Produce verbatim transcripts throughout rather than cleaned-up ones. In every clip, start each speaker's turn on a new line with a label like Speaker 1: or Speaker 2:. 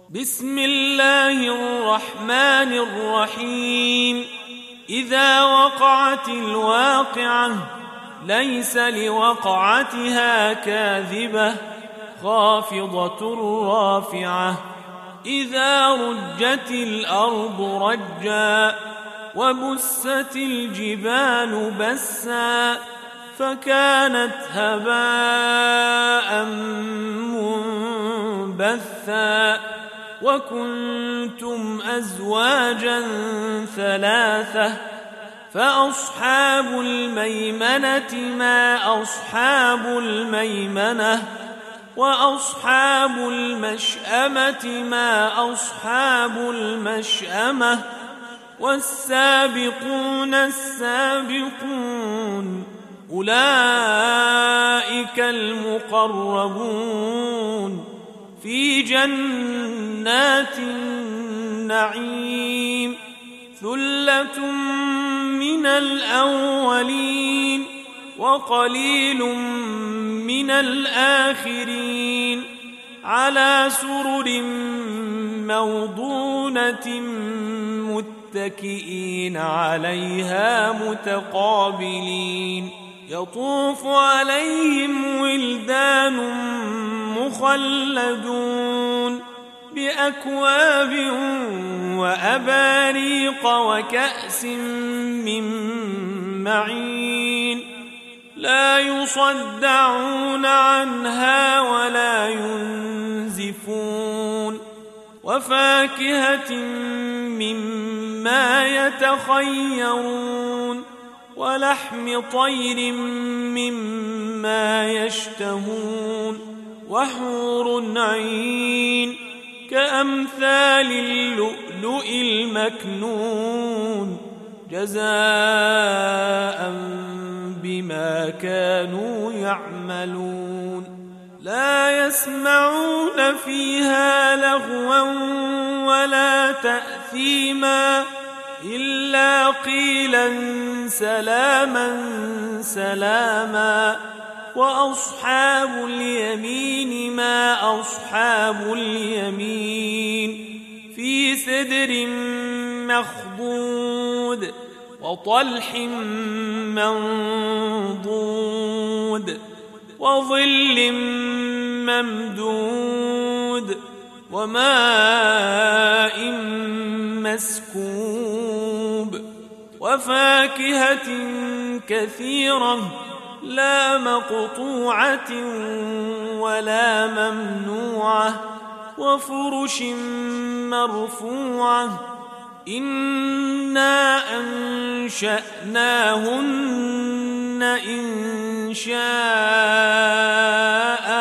Speaker 1: بسم الله الرحمن الرحيم. إذا وقعت الواقعة ليس لوقعتها كاذبة خافضة رافعة. إذا رجت الأرض رجا وبست الجبال بسا فكانت هباء منبثا وكنتم أزواجا ثلاثة فأصحاب الميمنة ما أصحاب الميمنة وأصحاب المشأمة ما أصحاب المشأمة والسابقون السابقون أولئك المقربون في جنات النعيم. ثلة من الأولين وقليل من الآخرين على سرر موضونة متكئين عليها متقابلين. يطوف عليهم ولدان مخلدون بأكواب وأباريق وكأس من معين لا يصدعون عنها ولا ينزفون وفاكهة مما يتخيرون ولحم طير مما يشتهون وحور عين كأمثال اللؤلؤ المكنون جزاء بما كانوا يعملون. لا يسمعون فيها لغوا ولا تأثيما إلا قيلا سلاما سلاما. وأصحاب اليمين ما أصحاب اليمين في سدر مخضود وطلح منضود وظل ممدود وماء مسكوب وفاكهة كثيرة لا مقطوعة ولا ممنوعة وفرش مرفوعة. إنا أنشأناهن إنشاء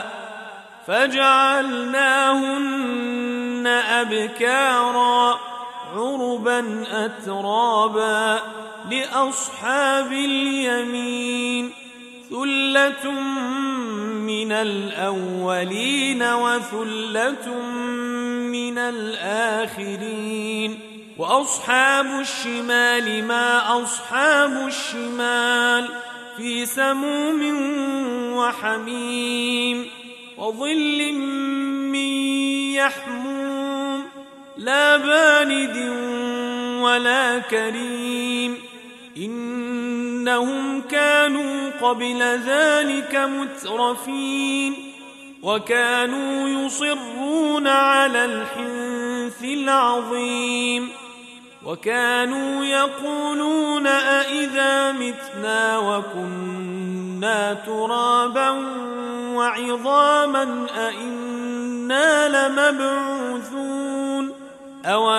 Speaker 1: فجعلناهن أبكارا عربا أترابا لأصحاب اليمين. ثلة من الأولين وثلة من الآخرين. وأصحاب الشمال ما أصحاب الشمال في سموم وحميم وظل من يحموم لا بارد ولا كريم. إنهم كانوا قبل ذلك مترفين وكانوا يصرون على الحنث العظيم وكانوا يقولون أئذا متنا وكنا ترابا وعظاما أئنا لمبعوثون أو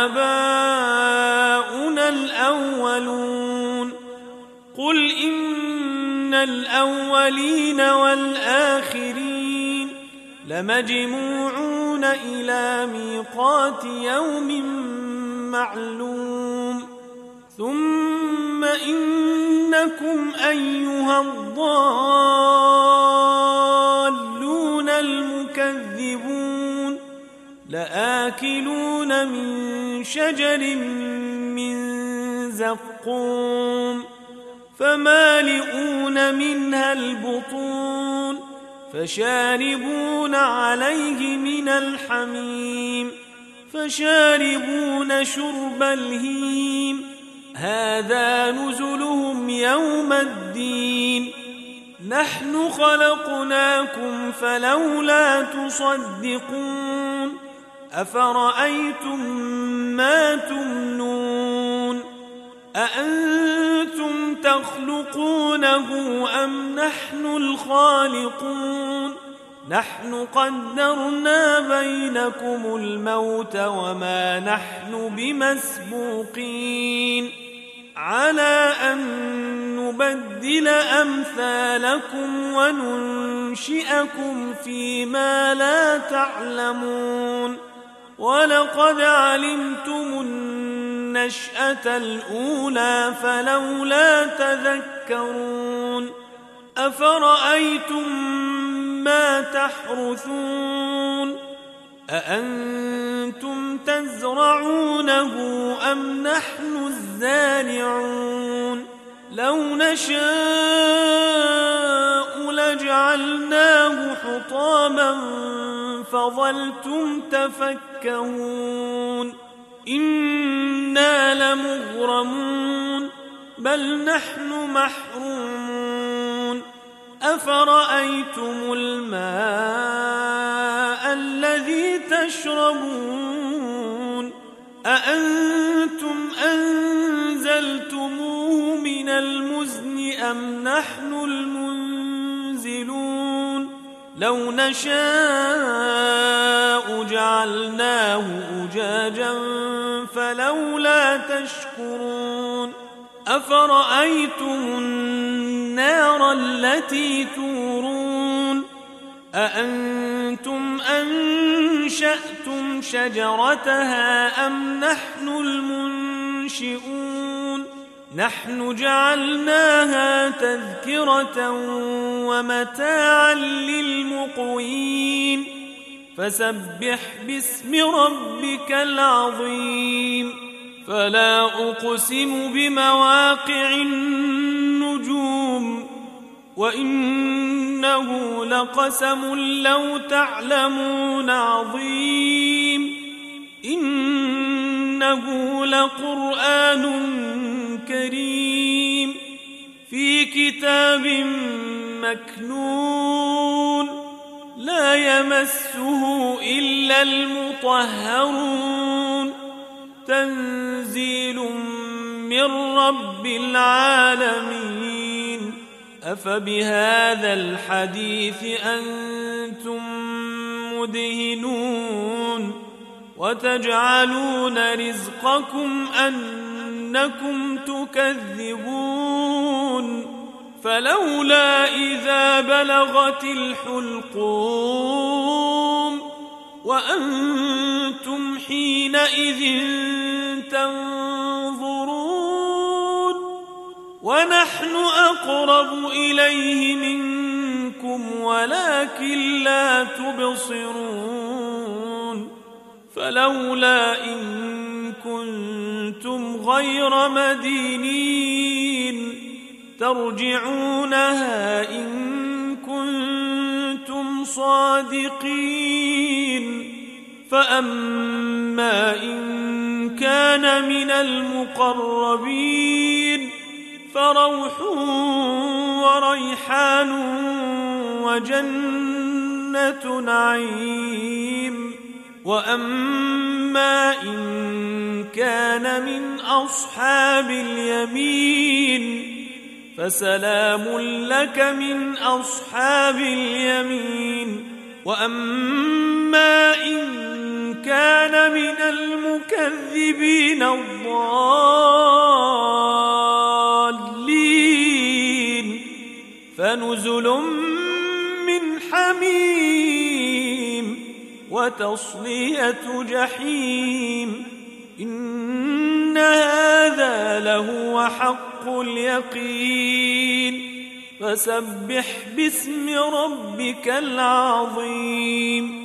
Speaker 1: آباؤنا الأولون. قل إن الأولين والآخرين لمجموعون إلى ميقات يوم معلوم. ثم إنكم أيها الضالون المكذبون لآكلون من شجر من زقوم فمالئون منها البطون فشاربون عليه من الحميم فشاربون شرب الهيم هذا نزلهم يوم الدين نحن خلقناكم فلولا تصدقون أفرأيتم ما تمنون أأنتم تخلقونه أم نحن الخالقون نحن قدرنا بينكم الموت وما نحن بمسبوقين على أن نبدل أمثالكم وننشئكم فيما لا تعلمون ولقد علمتم النشأة الأولى فلولا تذكرون أفرأيتم ما تحرثون أأنتم تزرعونه أم نحن الزارعون لو نشاء لجعلناه حطاما فظلتم تفكهون إنا لمغرمون بل نحن محرومون أفرأيتم الماء الذي تشربون أأنتم أنزلتموه من المزن أم نحن المنزلون لو نشاء جعلناه أجاجا فلولا تشكرون أفرأيتم النار التي تورون أأنتم أنشأتم شجرتها أم نحن المنشئون نحن جعلناها تذكرة ومتاعا للمقوين فسبح باسم ربك العظيم فلا أقسم بمواقع النجوم وإنه لقسم لو تعلمون عظيم إنه لقرآن كريم في كتاب مكنون لا يمسه إلا المطهرون تنزيل من رب العالمين أفبهذا الحديث أنتم مدهنون وتجعلون رزقكم أنكم تكذبون فلولا إذا بلغت الحلقوم وأنتم حينئذ تنظرون ونحن أقرب إليه منكم ولكن لا تبصرون فلولا إن كنتم غير مدينين ترجعونها إن كنتم صادقين فأما إن كان من المقربين فروح وريحان وجنة نعيم وأما إن كان من أصحاب اليمين فسلام لك من أصحاب اليمين وأما إن كان من المكذبين الضالين فنزل من حميم وتصلية جحيم إن هذا لهو حق اليقين فسبح باسم ربك العظيم